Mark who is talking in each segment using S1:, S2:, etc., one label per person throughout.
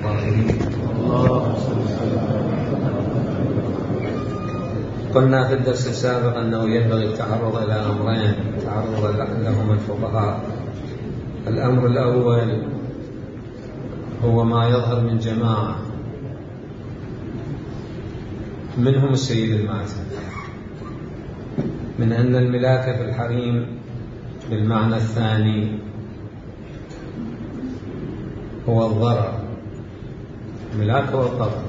S1: الطاهرين. قلنا في الدرس السابق أنه ينبغي التعرض إلى أمرين تعرض لهما الفقهاء. الأمر الأول هو ما يظهر من جماعة منهم السيد المعتمد من أن الملاك في الحريم بالمعنى الثاني هو الضرر. الملاك هو الضرر،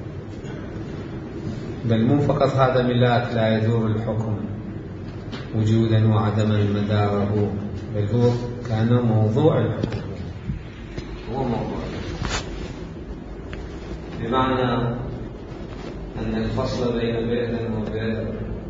S1: بل مو فقط هذا ملاك لا يدور الحكم وجودا وعدما مداره، بل هو كان موضوع الحكم، هو موضوع بمعنى أن الفصل بين بئر وبئر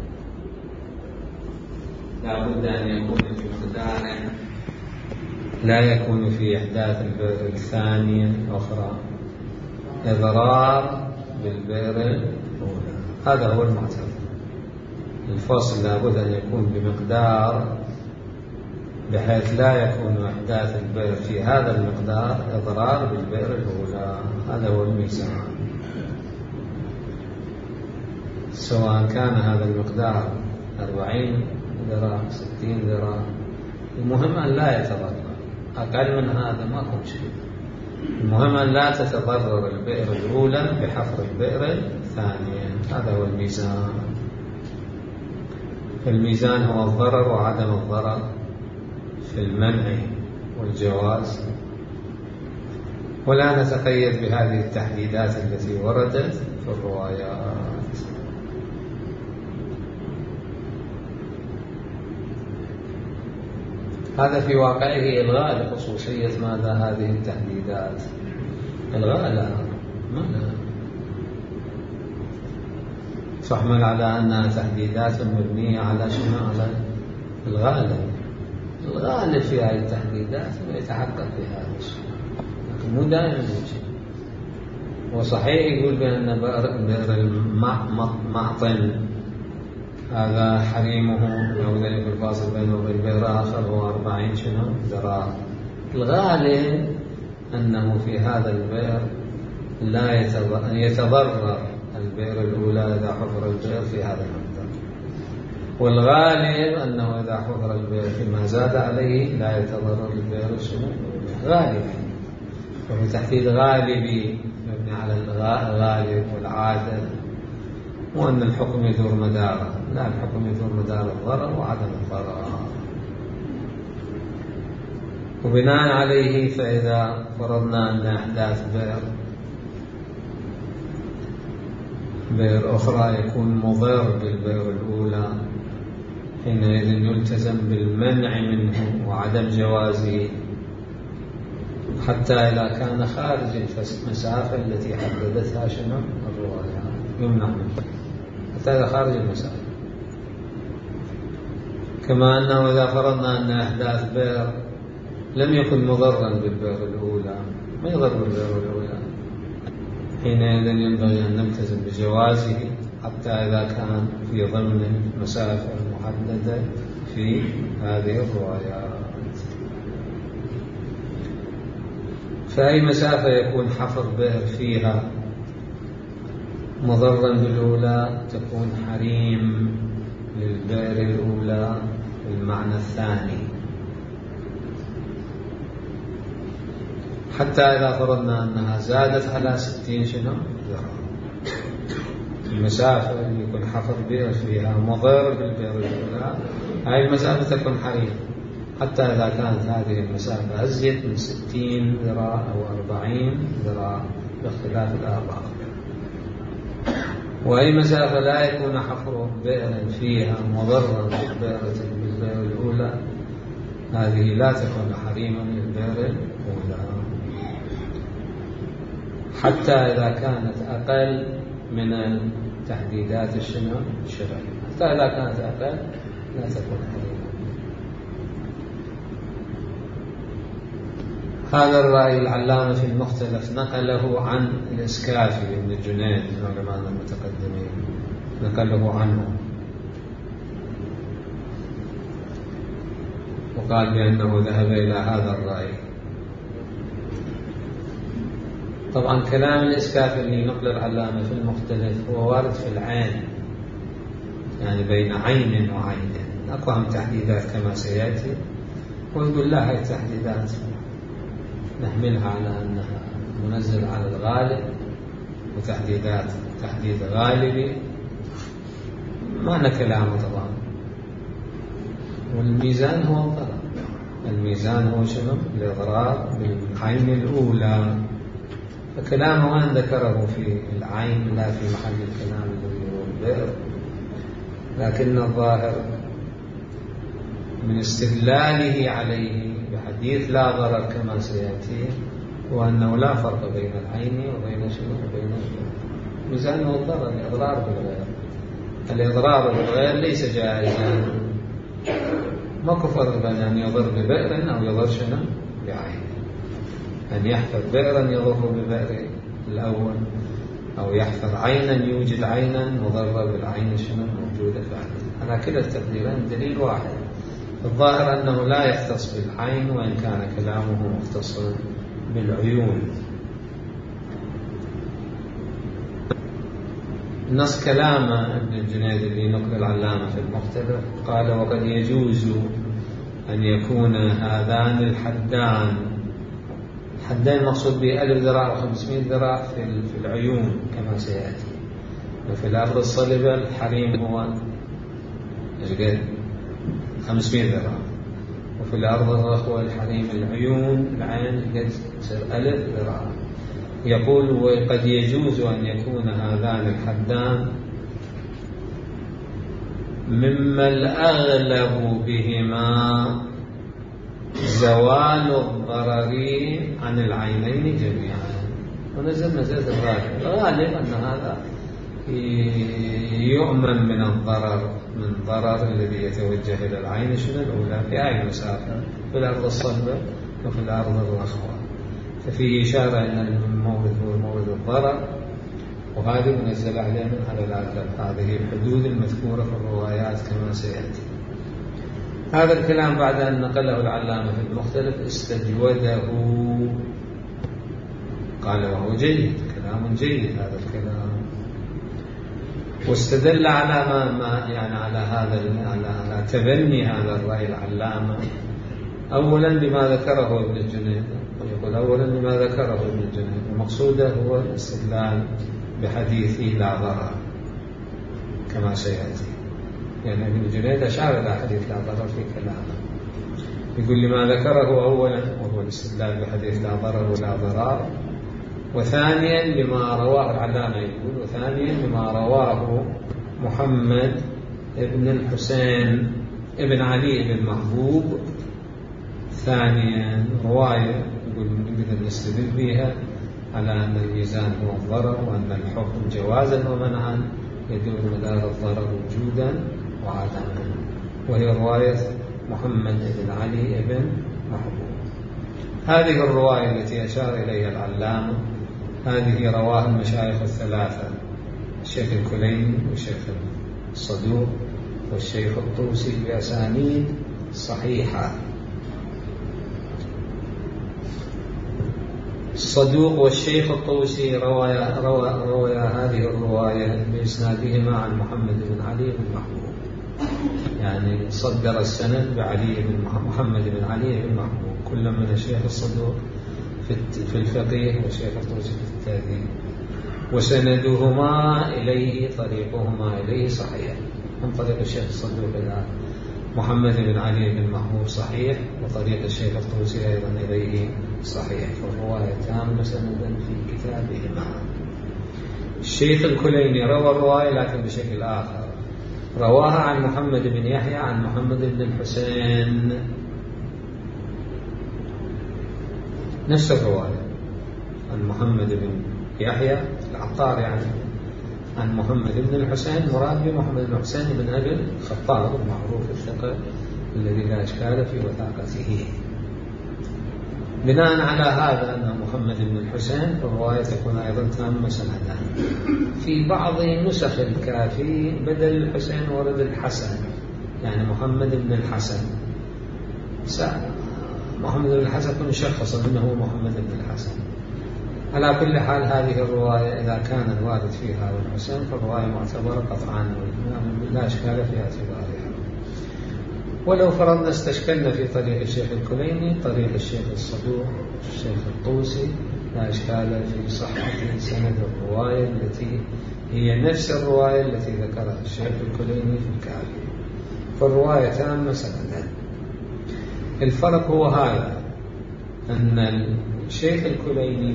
S1: لا بد أن يكون في مقدار لا يكون في إحداث البئر الثانية الأخرى إضرار بالبئر الأولى. هذا هو المعتبر. الفصل لا بد أن يكون بمقدار بحيث لا يكون إحداث البئر في هذا المقدار إضرار بالبئر الأولى. هذا هو الميزان، سواء كان هذا المقدار 40 ذراع 60 ذراع، المهم أن لا يتضرر. أقل من هذا ما كل شيء، المهم أن لا تتضرر البئر الأولى بحفر البئر الثانية. هذا هو الميزان. الميزان هو الضرر وعدم الضرر في المنع والجواز، ولا نتقيد بهذه التحديدات التي وردت في الروايات. هذا في واقعه إلغاء لخصوصية ماذا هذه التحديدات. إلغاء لها ما لها، تحمل على أنها تحديدات مبنية على شنو؟ على الغالب. الغالب في هذه التحديدات ويتحقق في هذا الشيء، لكن مو دائما يوجد. وصحيح يقول بأن بئر المعطن هذا حريمه لو ذلك الفاصل بينه وبين بئر آخر هو 40 شنو ذراع. الغالب أنه في هذا البئر لا يتضرر البئر الأولى إذا حفر البئر في هذا المقدار، والغالب أنه إذا حفر البئر فيما زاد عليه لا يتضرر البئر شنو غالبا. وهو تحديد غالبي مبني على الغالب والعادة، وأن الحكم يدور مداره. لا، الحكم يدور مدار الضرر وعدم الضرر. وبناء عليه فإذا فرضنا أن أحداث بئر أخرى يكون مضر بالبئر الأولى، حينئذ يلتزم بالمنع منه وعدم جوازه حتى إذا كان خارج المسافة التي حددتها شنو الرواية، يمنع منه حتى إذا خارج المسافة. كما أنه إذا فرضنا أن أحداث بئر لم يكن مضرا بالبئر الأولى، ما يضر بالبئر الأولى، حينئذ ينبغي أن نلتزم بجوازه حتى إذا كان في ضمن مسافة محددة في هذه الروايات. فأي مسافة يكون حفر بئر فيها مضرا بالأولى تكون حريم للبئر الأولى بالمعنى الثاني، حتى إذا فرضنا أنها زادت على 60 شنو ذراع. المسافة اللي يكون حفر بئر فيها مضر بالبئر الأولى هاي المسافة تكون حريم، حتى إذا كانت هذه المسافة أزيد من 60 ذراع أو 40 ذراع باختلاف الآباء. وأي مسافة لا يكون حفر بئر فيها مضرا بالبئر الأولى هذه لا تكون حريما للبئر الأولى، حتى إذا كانت أقل من التحديدات الشرعية. حتى إذا كانت أقل لا تكون حريما. هذا الرأي العلامة في المختلف نقله عن الإسكافي ابن الجنيد من علماء المتقدمين، نقله عنه وقال بأنه ذهب إلى هذا الرأي. طبعا كلام الإسكاف اللي نقل العلامة في المختلف هو وارد في العين، يعني بين عين وعين، أقوى تحديدات كما سيأتي. ويقول لا، هاي التحديدات نحملها على أنها منزل على الغالب، وتحديدات تحديد غالبي، معنى كلامه طبعا. والميزان هو الضرر، الميزان هو شنو؟ الإضرار بالعين الأولى. فكلامه وين ذكره في العين لا في محل الكلام الذي هو البئر، لكن الظاهر من استدلاله عليه بحديث لا ضرر كما سيأتي هو أنه لا فرق بين العين وبين شنو؟ وبين البئر. الميزان هو الضرر، الإضرار بالغير. الإضرار بالغير ليس جائزا، ماكو فرق بين أن يضر ببئر أو يضر شنو؟ بعين. أن يحفر بئرا يضر ببئر الأول، أو يحفر عينا يوجد عينا مضرة بالعين شنو؟ موجودة فعلا. على كلا التقديرين دليل واحد. الظاهر أنه لا يختص بالعين، وإن كان كلامه مختصا بالعيون. نص كلام ابن الجنيد اللي نقل العلامة في المختلف قال: وقد يجوز أن يكون هذان الحدان، حدين مقصود به 1000 ذراع و500 ذراع في العيون كما سيأتي. وفي الأرض الصلبة الحريم هو 500 ذراع، وفي الأرض الرخوة الحريم العيون العين قد 1000 ذراع. يقول: وقد يجوز أن يكون هذان الحدان مما الأغلب بهما زوال الضرر عن العينين جميعا. ونزلنا زيت الغالب أن هذا يؤمن من الضرر، من ضرر الذي يتوجه إلى العين شنو الأولى في أي مسافة، في الأرض الصلبة وفي الأرض الرخوة. ففيه إشارة أن المورد هو مورد الضرر، وهذه منزل علينا على الأغلب. هذه الحدود المذكورة في الروايات كما سيأتي. هذا الكلام بعد أن نقله العلامة في المختلف استجوده، قال وهو جيد، كلام جيد هذا الكلام. واستدل على ما يعني على هذا على تبني هذا الرأي العلامة أولا بما ذكره ابن الجنيد. يقول أولا بما ذكره ابن الجنيد، ومقصوده هو الاستدلال بحديث لا ضرر كما سيأتي. يعني ابن الجنيد أشار إلى حديث لا ضرر في كلامه. يقول لما ذكره أولا وهو الاستدلال بحديث لا ضرر ولا ضرار، وثانيا لما رواه العلامة يقول، وثانيا لما رواه محمد ابن الحسين ابن علي بن محبوب. ثانيا رواية يقول نقدر نستدل بها على أن الميزان هو الضرر، وأن الحكم جوازا ومنعا يدور مدار الضرر وجودا وعدما، وهي رواية محمد بن علي بن محبوب. هذه الرواية التي أشار إليها العلامة هذه رواها المشايخ الثلاثة، الشيخ الكليني والشيخ الصدوق والشيخ الطوسي بأسانيد صحيحة. الصدوق والشيخ الطوسي روى هذه الرواية بإسنادهما عن محمد بن علي بن محبوب، يعني صدر السند بعلي بن محمد بن علي بن محبوب، كل من الشيخ الصدوق في الفقه والشيخ الطوسي في التهذيب، وسندهما إليه طريقهما إليه صحيح، من طريق الشيخ الصدوق إلى محمد بن علي بن محبوب صحيح، وطريق الشيخ الطوسي أيضا إليه صحيح، فالروايتان مسندا في كتابهما. الشيخ الكليني روى الرواية لكن بشكل آخر، رواها عن محمد بن يحيى عن محمد بن الحسين، نفس الرواية عن محمد بن يحيى العطار، يعني عن محمد بن الحسين، مراد بمحمد بن الحسين بن أبي الخطاب المعروف الثقة الذي لا إشكال في وثاقته. بناء على هذا أن محمد بن الحسين الرواية تكون أيضا تامة سندا. في بعض نسخ الكافي بدل الحسين ورد الحسن، يعني محمد بن الحسن. محمد بن الحسن يكون شخصا أنه محمد بن الحسن، على كل حال هذه الرواية إذا كان الوارد فيها والحسين فالرواية معتبرة قطعا لا إشكال في اعتبارها. ولو فرضنا استشكلنا في طريق الشيخ الكليني طريق الشيخ الصدوق الشيخ الطوسي لا إشكال في صحة سند الرواية التي هي نفس الرواية التي ذكرها الشيخ الكليني في الكافي، فالرواية تامة سندا. الفرق هو هذا، أن الشيخ الكليني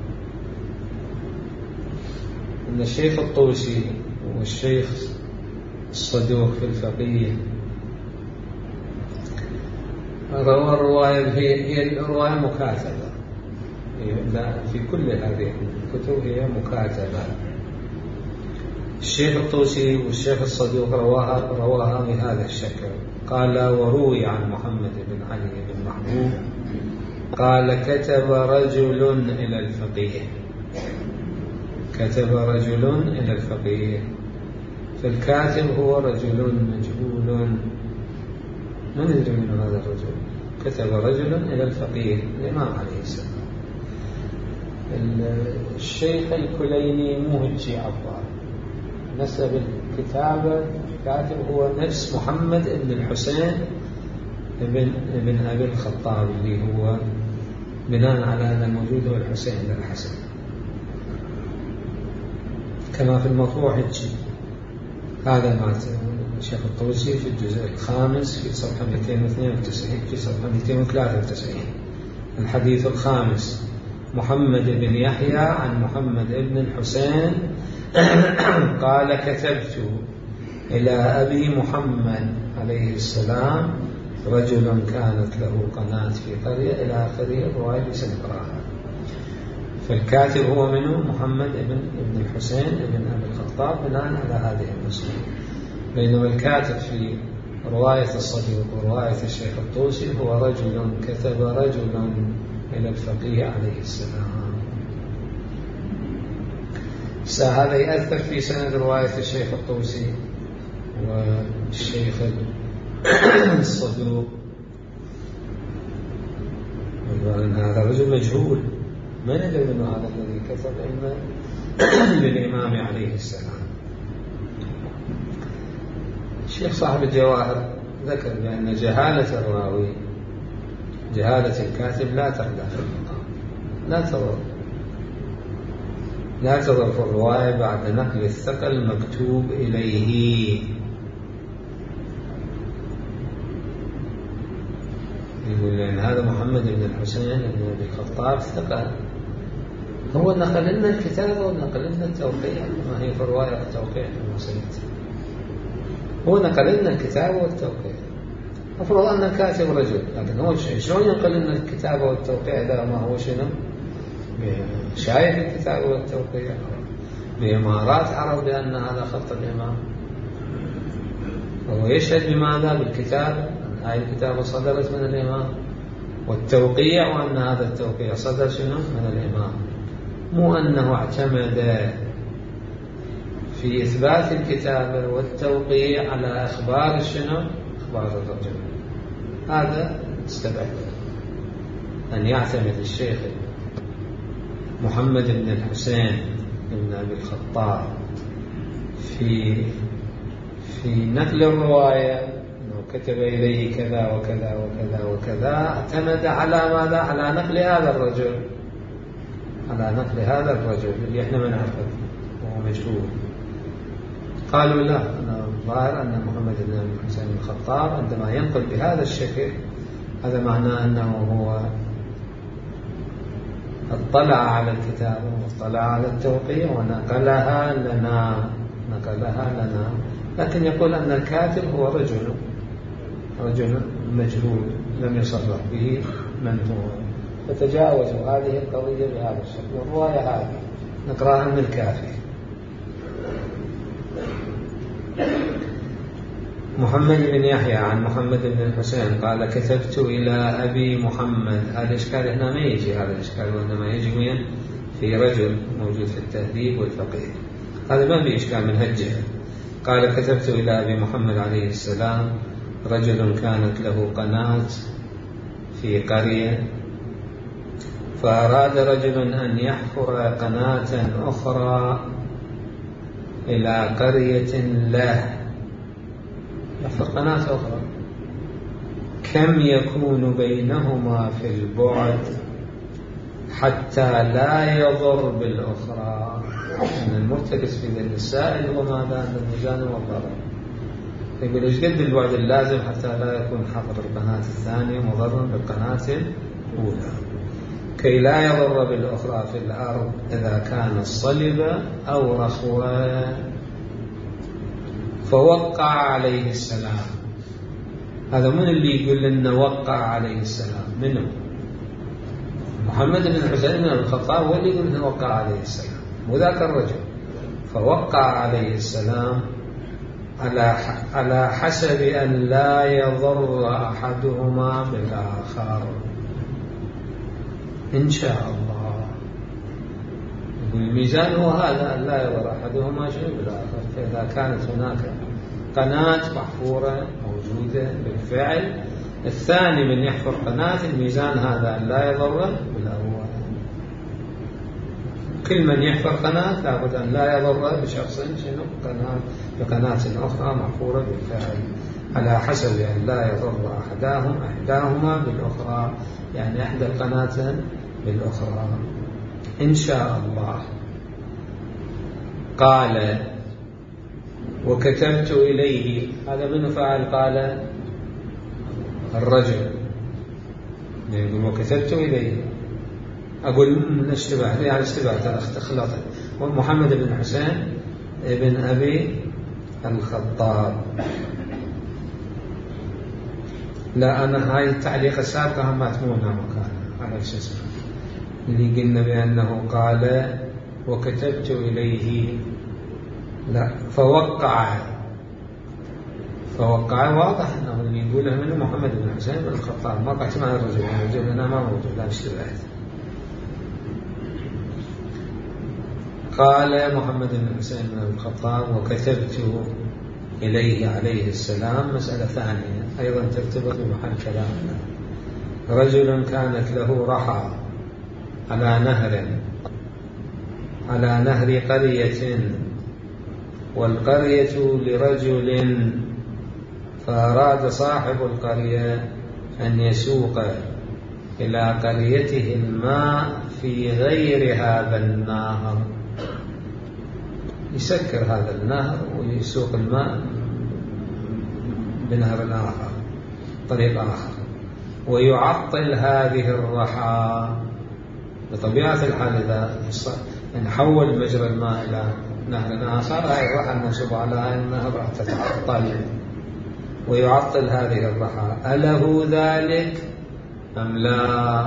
S1: أن الشيخ الطوسي والشيخ الصدوق في الفقيه روى الرواية هي الرواية مكاتبة، في كل هذه الكتب هي مكاتبة. الشيخ الطوسي والشيخ الصدوق رواها بهذا الشكل. قال وروي عن محمد بن علي بن محبوب قال كتب رجل إلى الفقيه، كتب رجل إلى الفقيه، فالكاتب هو رجل مجهول ما ندري من هذا الرجل. كتب رجل إلى الفقيه الإمام عليه السلام. الشيخ الكليني مهجي عفوا نسب الكتابة الكاتب هو نفس محمد بن الحسين ابن أبي الخطاب اللي هو بناء على أن الموجود هو الحسين بن الحسن كما في المطبوع هجي. هذا ما الشيخ الطوسي في الجزء الخامس في صفحة 292 في صفحة 293 الحديث الخامس محمد بن يحيى عن محمد بن الحسين قال كتبت إلى أبي محمد عليه السلام رجل كانت له قناة في قرية إلى آخره الرواية سنقراها. فالكاتب هو منه محمد بن الحسين بن أبي الخطاب بناء على هذه النسخة، بينما الكاتب في رواية الصديق ورواية الشيخ الطوسي هو رجل كتب رجل إلى الفقيه عليه السلام. هذا يأثر في سند رواية الشيخ الطوسي والشيخ الصدوق هذا رجل مجهول ما ندري من هذا الذي كتب إلا للإمام عليه السلام. الشيخ صاحب الجواهر ذكر بأن جهالة الراوي جهالة الكاتب لا تخدع في المقام، لا تضر في الرواية بعد نقل الثقل المكتوب إليه. يقول لأن هذا محمد بن الحسين بن أبي الخطاب ثقل، هو نقل لنا الكتابة ونقل لنا التوقيع، ما هي في الرواية التوقيع كما سمعت، هو نقل لنا الكتابة والتوقيع. أفرض أن الكاتب رجل، لكن هو شلون ينقل لنا الكتابة والتوقيع إذا ما هو شنو شايف الكتابة والتوقيع بإمارات عرف بأن هذا خط الإمام، وهو يشهد بماذا؟ بالكتابة، هاي الكتابة صدرت من الإمام، والتوقيع وأن هذا التوقيع صدر شنو من الإمام، مو أنه اعتمد في إثبات الكتابة والتوقيع على أخبار شنو أخبار الرجل. هذا استبعد أن يعتمد الشيخ محمد بن الحسين بن أبي الخطاب في نقل الرواية أنه كتب إليه كذا وكذا وكذا وكذا، اعتمد على ماذا؟ على نقل هذا الرجل، على نقل هذا الرجل اللي احنا ما نعرفه وهو مجهول. قالوا لا، الظاهر أن محمد بن أبي الحسين بن الخطاب عندما ينقل بهذا الشكل هذا معناه أنه هو اطلع على الكتابة واطلع على التوقيع ونقلها لنا، لكن يقول أن الكاتب هو رجل مجهول لم يصرح به من هو، فتجاوزوا هذه القضية بهذا الشكل. والرواية هذه نقراها من الكافي. محمد بن يحيى عن محمد بن الحسين قال كتبت إلى أبي محمد. هذا إشكال هنا ما يجي، هذا الإشكال وإنما يجي وين؟ في رجل موجود في التهذيب والفقيه، هذا ما في إشكال من هالجهة. قال كتبت إلى أبي محمد عليه السلام رجل كانت له قناة في قرية فأراد رجل أن يحفر قناة أخرى إلى قرية له، يحفر قناة أخرى، كم يكون بينهما في البعد حتى لا يضر بالأخرى؟ يعني المرتكز في ذلك السائل هو ماذا؟ أن الميزان والضرر. يقول إيش قد البعد اللازم حتى لا يكون حفر القناة الثانية مضرا بالقناة الأولى، كي لا يضر بالأخرى في الأرض إذا كان الصلب أو رخوة. فوقع عليه السلام. هذا من اللي يقول لنا وقع عليه السلام؟ منه محمد بن حسين بن الخطاب هو اللي يقول لنا وقع عليه السلام، وذاك الرجل. فوقع عليه السلام على حسب أن لا يضر أحدهما بالآخر إن شاء الله. الميزان هو هذا، أن لا يضر أحدهما شيء بالآخر. فإذا كانت هناك قناة محفورة موجودة بالفعل، الثاني من يحفر قناة، الميزان هذا أن لا يضر بالأول. كل من يحفر قناة لابد أن لا يضر بشخص بقناة أخرى محفورة بالفعل، على حسب أن لا يضر أحداهما بالأخرى، يعني إحدى القناتين بالأخرى إن شاء الله. قال وكتبت إليه. هذا من فعل؟ قال الرجل. يقول وكتبت إليه، أقول من اشتباه، يعني اشتباه اختلطت. ومحمد بن حسين ابن أبي الخطاب. لا، أنا هاي التعليق السابقة هم ماتمونها مكانها على الشيء اللي قلنا بأنه قال وكتبت إليه. لا، فوقع واضح أنه اللي يقوله منه محمد بن حسين بن الخطاب، ما قلت مع الرجل هنا ما موجود، لا اشتبهت. قال محمد بن حسين بن الخطاب وكتبت إليه عليه السلام. مسألة ثانية أيضا ترتبط بمحل كلامنا. رجل كانت له رحى على نهر قرية، والقرية لرجل، فأراد صاحب القرية أن يسوق إلى قريته الماء في غير هذا النهر، يسكر هذا النهر ويسوق الماء بنهر آخر، طريق آخر، ويعطل هذه الرحى. بطبيعة الحال إذا نحول مجرى الماء إلى نهر آخر، هذه الرحى المنصوبة على هذا النهر راح تتعطل ويعطل هذه الرحى. أله ذلك أم لا؟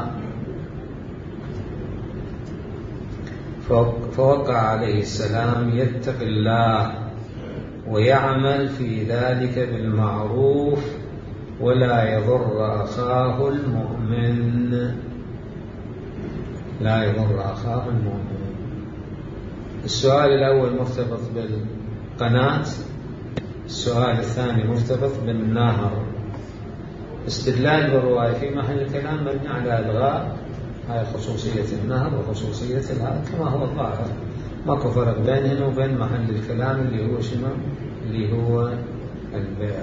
S1: فوقع عليه السلام يتقي الله ويعمل في ذلك بالمعروف ولا يضر أخاه المؤمن. لا يضر أخاه المؤمن. السؤال الأول مرتبط بالقناة، السؤال الثاني مرتبط بالنهر. استدلال بالرواية في محل الكلام مبني على إلغاء هاي خصوصية النهر وخصوصية الهذا كما هو الظاهر، ماكو فرق بينهن وبين محل الكلام اللي هو شنو؟ اللي هو البيع.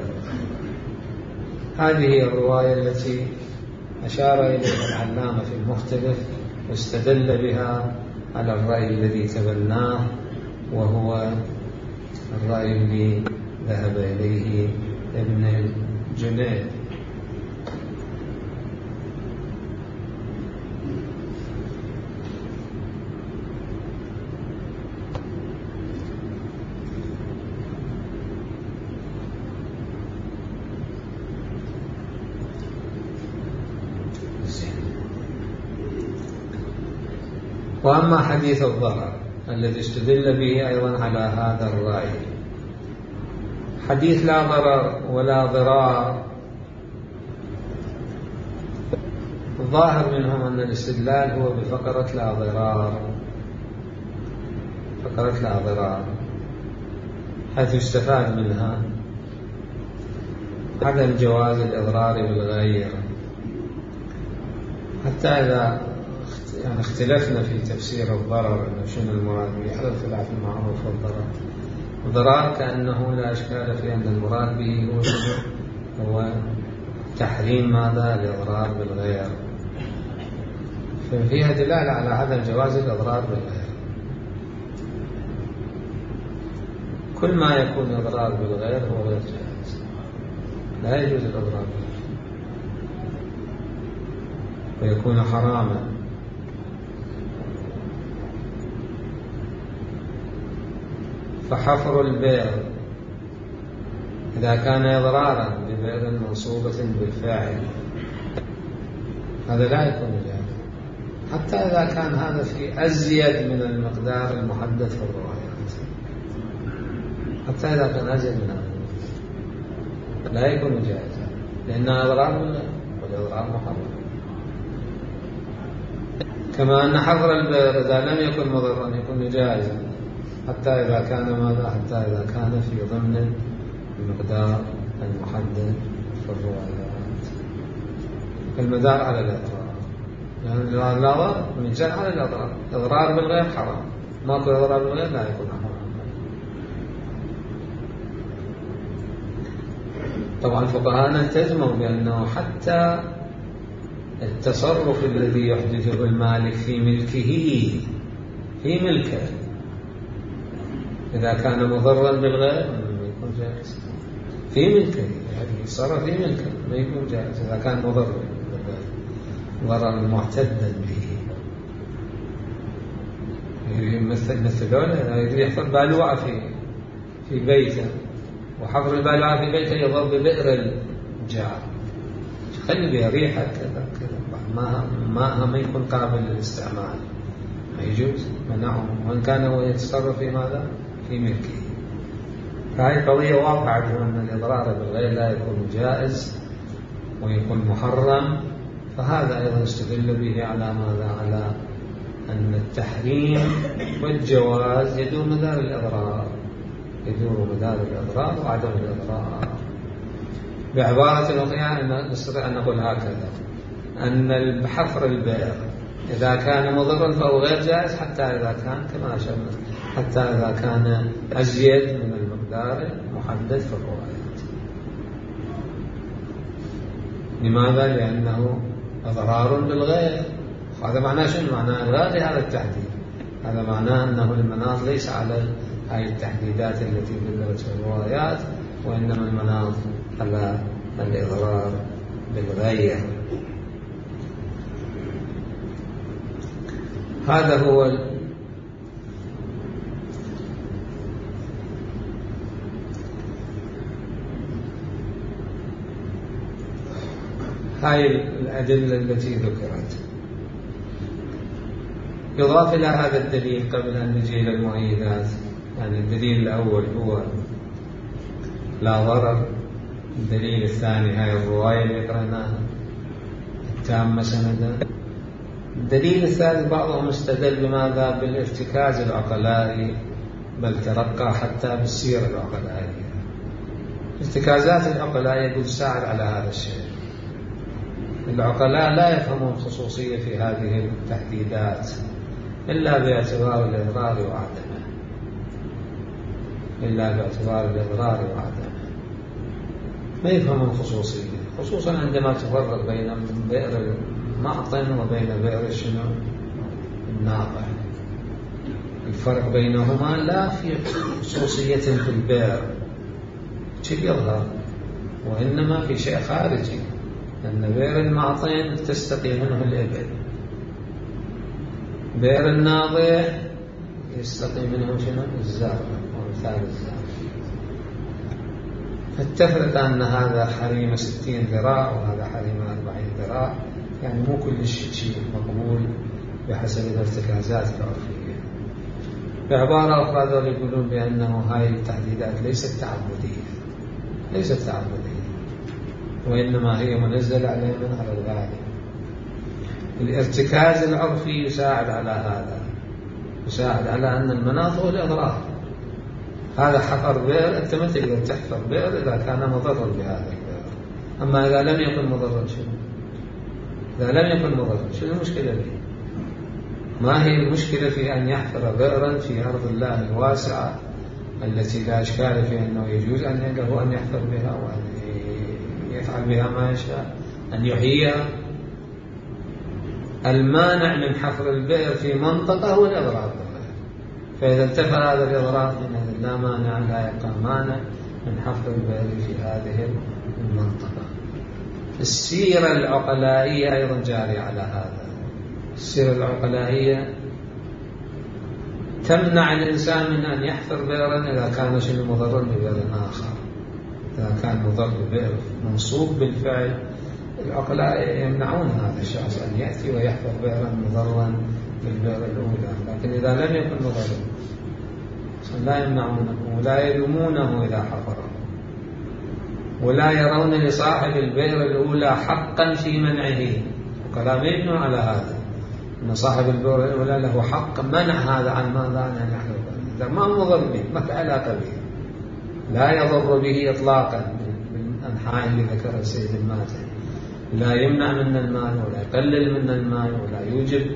S1: هذه الرواية التي أشار إليها العلامة في المختلف واستدل بها على الرأي الذي تبناه، وهو الرأي الذي ذهب إليه ابن الجنيد. وأما حديث الضرر الذي استدل به أيضا على هذا الرأي، حديث لا ضرر ولا ضرار، الظاهر منهم أن الاستدلال هو بفقرة لا ضرار، فقرة لا ضرار، حيث يستفاد منها عدم جواز الإضرار بالغير، حتى إذا كان اختلفنا في تفسير الضرر، أنه شنو المراد به، على الخلاف المعروف والضرر. الضرر كأنه لا إشكال في أن المراد به هو تحريم ماذا؟ الإضرار بالغير، ففيها دلالة على عدم جواز الإضرار بالغير. كل ما يكون إضرار بالغير هو غير جائز، لا يجوز الإضرار بالغير ويكون حراما. فحفر البئر إذا كان إضرارا ببئر منصوبة بالفاعل هذا لا يكون جائز، حتى إذا كان هذا في أزيد من المقدار المحدد في الروايات، حتى إذا كان أزيد من هذا لا يكون جائزا، لأنها إضرار والإضرار محرم. كما أن حفر البئر إذا لم يكن مضرا يكون جائزا، حتى إذا كان ماذا؟ حتى إذا كان في ضمن المقدار المحدد في الروايات. المدار على الإضرار، يعني الإضرار مجال على الإضرار. إضرار بالغير حرام، ماكو إضرار بالغير لا يكون حرام. طبعا الفقهاء التزموا بأنه حتى التصرف الذي يحدثه المالك في ملكه إذا كان مضرا بالغير يكون جائز في ملكه، يعني يتصرف في ملكه ما يكون جائز إذا كان مضرا بالغير، ضررا معتدا به. مثل دولة يريد يحفر بالوعة في بيته، وحفر البالوعة في بيته يضرب ببئر الجار، خلي بها ريحة كذا ماءها ما يكون قابل للاستعمال، ما يجوز منعه، وإن كان هو يتصرف في ماذا؟ في ملكه. فهذه قضية واضحة أن الإضرار بالغير لا يكون جائز ويكون محرم. فهذا أيضا استدل به على ماذا؟ على أن التحريم والجواز يدور مدار الإضرار وعدم الإضرار. بعبارة أخرى نستطيع أن نقول هكذا، أن حفر البئر إذا كان مضرا فهو غير جائز حتى إذا كان كما أشرنا، حتى إذا كان أزيد من المقدار المحدد في الروايات. لماذا؟ لأنه إضرار بالغير. هذا معناه شنو؟ معناه الغاء لهذا التحديد. هذا معناه أنه المناط ليس على هذه التحديدات التي ذكرت في الروايات، وإنما المناط على الإضرار بالغير. هذا هو هاي الأدلة التي ذكرت. يضاف إلى هذا الدليل قبل أن نجي إلى المؤيدات، يعني الدليل الأول هو لا ضرر، الدليل الثاني هاي الرواية اللي قرأناها التامة سندا، الدليل الثالث بعضهم استدل بماذا؟ بالارتكاز العقلائي، بل ترقى حتى بالسيرة العقلائية. ارتكازات العقلاء يقول تساعد على هذا الشيء. العقلاء لا يفهمون خصوصية في هذه التحديدات إلا باعتبار الإضرار وعدمه، ما يفهمون خصوصية، خصوصا عندما تفرق بين بئر المعطن وبين بئر الناقع. الفرق بينهما لا في خصوصية في البئر شيء يظهر، وإنما في شيء خارجي، أن بئر المعطن تستقي منه الإبل، بئر الناضح يستقي منه الزرع ومثال الزرع. فاتفق أن هذا حريم 60 ذراع وهذا حريم 40 ذراع، يعني مو كل شيء مقبول بحسب الارتكازات العرفية. بعبارة أخرى ذول يقولون بأنه هاي التحديدات ليست تعبدية، وإنما هي منزلة علينا على الغالب. الارتكاز العرفي يساعد على هذا، يساعد على أن المناط هو الإضرار. هذا حفر بئر، أنت ما تقدر تحفر بئر إذا كان مضرا بهذا البئر. أما إذا لم يكن مضرا شنو؟ إذا لم يكن مضرا شنو المشكلة به؟ ما هي المشكلة في أن يحفر بئرا في أرض الله الواسعة التي لا إشكال في أنه يجوز له أن يحفر بها وأن يفعل بها ما يشاء، أن يحييها؟ المانع من حفر البئر في منطقة هو الإضرار بالغير، فإذا انتفى هذا الإضرار لا مانع، لا يبقى مانع من حفر البئر في هذه المنطقة. السيرة العقلائية أيضا جارية على هذا. السيرة العقلائية تمنع الإنسان من أن يحفر بئرا إذا كان شيء مضرا ببئر آخر. إذا كان مضر ببئر منصوب بالفعل، العقلاء يمنعون هذا الشخص أن يأتي ويحفر بئرا مضرا بالبئر الأولى، لكن إذا لم يكن مضرا لا يمنعونه ولا يلومونه إذا حفره، ولا يرون لصاحب البئر الأولى حقا في منعه. العقلاء يبنون على هذا، أن صاحب البئر الأولى له حق منع هذا عن ماذا؟ عن أن يحفر بئر. إذا ما مضر به، ما في علاقة به، لا يضر به إطلاقا بالأنحاء اللي ذكرها السيد الماتع، لا يمنع من الماء ولا يقلل من الماء ولا يوجب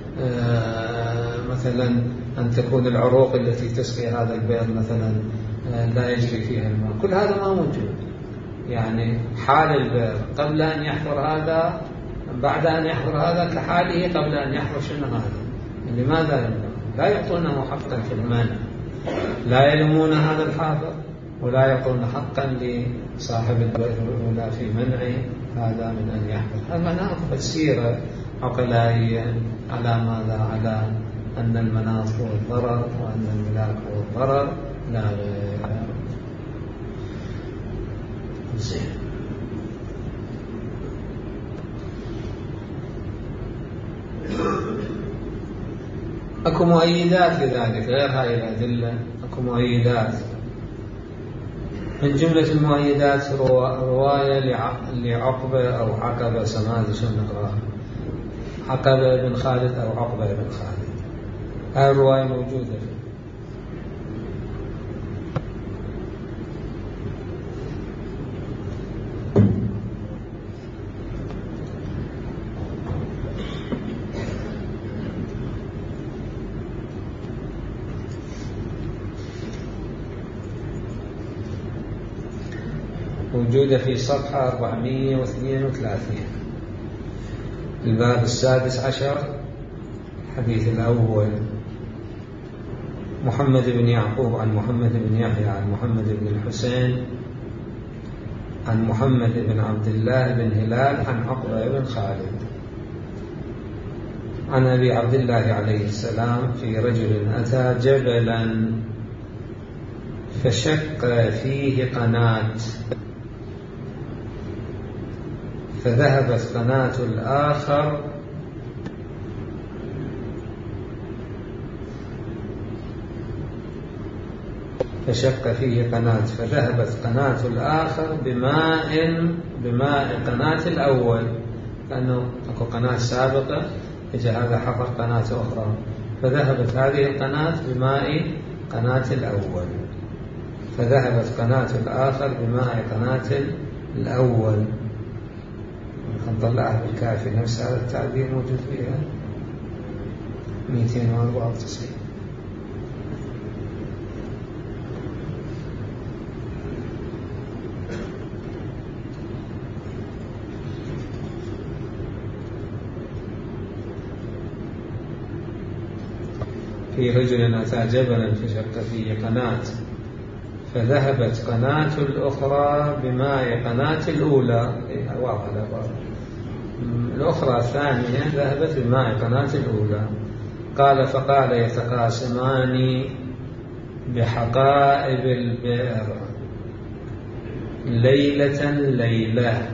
S1: مثلا أن تكون العروق التي تسقي هذا البئر مثلا لا يجري فيها الماء، كل هذا ما موجود. يعني حال البئر قبل أن يحفر هذا بعد أن يحفر هذا كحاله قبل أن يحفر شنو هذا. لماذا يمنع؟ لا يعطونه حقا في المنع، لا يلومون هذا الحافر ولا يعطون حقا لصاحب البئر الأولى في منعه هذا من أن يحفر. هذا نأخذ سيرة عقلائية على ماذا؟ على أن المناط هو الضرر وأن الملاك هو الضرر لا غير. زين. أكو مؤيدات لذلك غير هاي الأدلة، أكو مؤيدات. من جملة المؤيدات رواية لعقبة أو عقبة سماد شو نقراها، عقبة بن خالد أو عقبة بن خالد. هاي الرواية موجودة فيه. موجودة في صفحة 432 الباب 16 الحديث الأول. محمد بن يعقوب عن محمد بن يحيى عن محمد بن الحسين عن محمد بن عبد الله بن هلال عن عقبة بن خالد عن أبي عبد الله عليه السلام في رجل أتى جبلا فشق فيه قناة فذهبت قناة الآخر فشق فيه قناة فذهبت قناة الآخر بماء قناة الأول، لأنه أكو قناة سابقة إجا هذا حفر قناة أخرى، فذهبت هذه القناة بماء قناة الأول، فذهبت قناة الآخر بماء قناة الأول. نطلعها بالكافي نفس هذا التعبير موجود فيها 294. في رجل أتى جبلا فشق فيه قناة فذهبت قناة الأخرى بماء قناة الأولى. واضح الأخرى الأخرى الثانية ذهبت بماء قناة الأولى. قال فقال يتقاسمان بحقائب البئر ليلة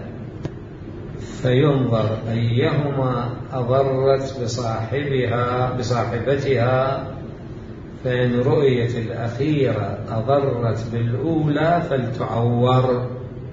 S1: فينظر أيهما أضرت بصاحبتها، فإن رؤية الأخيرة أضرت بالأولى فلتعور،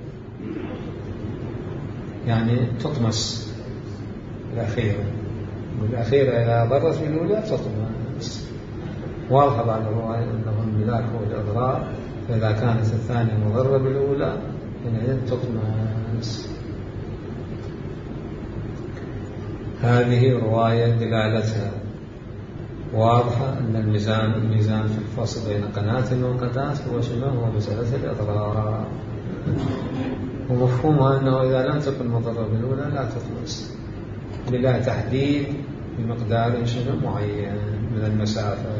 S1: يعني تطمس الأخيرة، والأخيرة إذا أضرت بالأولى تطمس. واضح بعد الرواية أنه الملاك هو الإضرار، فإذا كانت الثانية مضرة بالأولى حينئذ تطمس. هذه رواية دلالتها واضحة أن الميزان في الفصل بين قناة وقناة هو شنو؟ هو مسألة الإضرار، ومفهومها أنه إذا لم تكن مضرة بالأولى لا تطمس بلا تحديد بمقدار شنو معين من المسافة.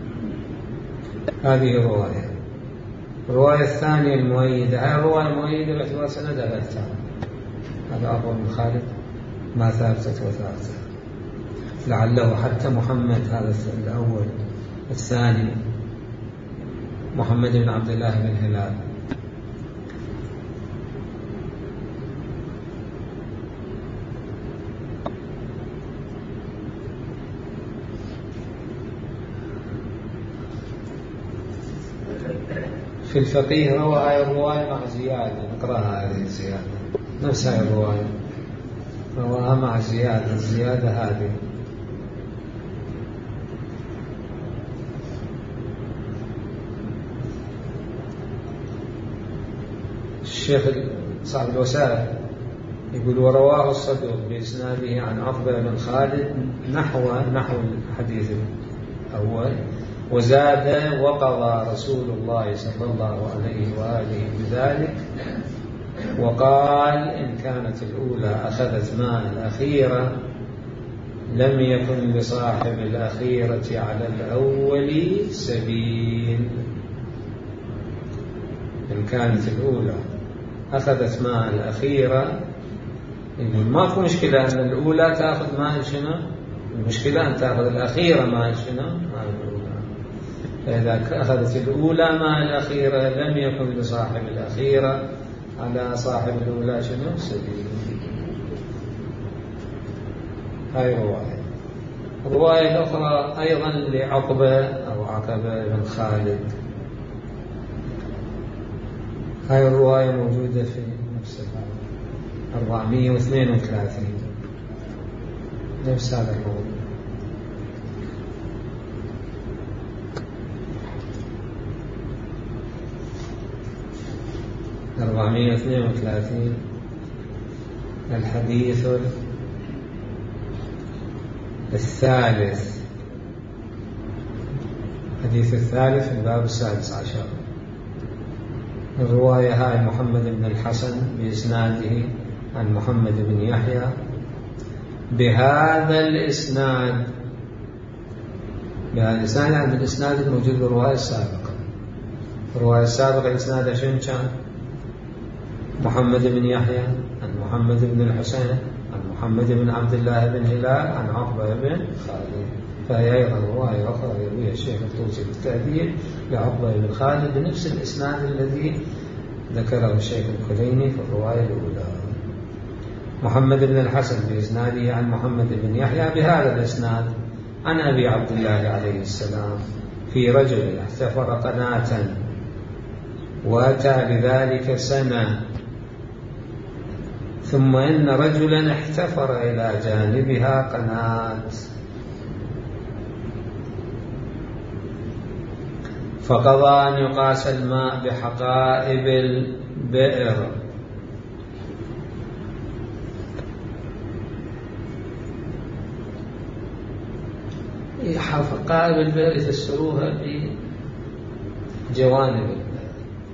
S1: هذه رواية. الرواية الثانية المؤيدة، هذه الرواية المؤيدة باعتبار سندها ثابتة، هذا أقوى من خالد ما ثابتت وثابتة، لعله حتى محمد هذا الأول الثاني محمد بن عبد الله بن هلال في الفقيه روى هاي الرواية مع زيادة، نقرأها هذه الزيادة، نفس هاي الرواية رواها مع زيادة، الزيادة هذه الشيخ صاحب الوسائل يقول ورواه الصدوق بإسناده عن عقبة بن خالد نحو الحديث الأول، وزاد وقضى رسول الله صلى الله عليه وآله بذلك، وقال إن كانت الأولى أخذت ماء الأخيرة لم يكن لصاحب الأخيرة على الأول سبيل. إن كانت الأولى أخذت ماء الأخيرة، يقول ما في مشكلة أن الأولى تأخذ ماء شنو، المشكلة أن تأخذ الأخيرة ماء شنو، ماء الأولى. فإذا أخذت الأولى ماء الأخيرة لم يكن لصاحب الأخيرة على صاحب الأولى شنو سبيل. هاي رواية. الرواية الأخرى أيضا لعقبة أو عقبة بن خالد، هاي الرواية موجودة في نفس 432 نفس هذا الموضوع. الحديث الثالث، الحديث الثالث في الباب 16. الرواية هاي محمد بن الحسن بإسناده عن محمد بن يحيى بهذا الإسناد، عن الإسناد الموجود بالرواية السابقة. الرواية السابقة إسنادها شنو كان؟ محمد بن يحيى عن محمد بن الحسين عن محمد بن عبد الله بن هلال عن عقبة بن خالد. فهي أيضا رواية أخرى يرويها الشيخ الطوسي بالتأديب لعقبة بن خالد بنفس الإسناد الذي ذكره الشيخ الكليني في الرواية الأولى. محمد بن الحسن بإسناده عن محمد بن يحيى بهذا الإسناد عن أبي عبد الله عليه السلام في رجل احتفر قناة وأتى بذلك سنة، ثم إن رجلا احتفر إلى جانبها قناة فقضى أن يقاس الماء بحقائب البئر، حقائب البئر يفسروها بجوانب البئر،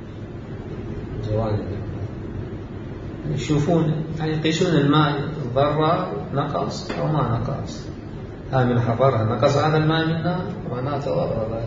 S1: يشوفون يعني يقيسون الماء ضرر نقص أو ما نقص، من حضرها نقص هذا الماء منها معناته ضرر.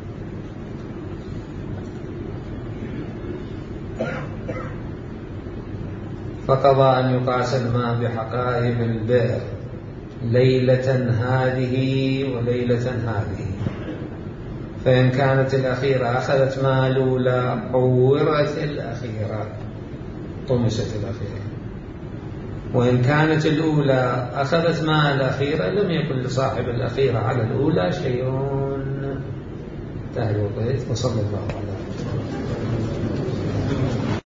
S1: فقضى أن يقاس الماء بحقائب البئر ليلة هذه وليلة هذه، فإن كانت الأخيرة أخذت ماء الأولى قورت الأخيرة طمست الأخيرة، وإن كانت الأولى أخذت ماء الأخيرة لم يكن لصاحب الأخيرة على الأولى شيء. انتهى الوقت، وصلى الله عليه وسلم.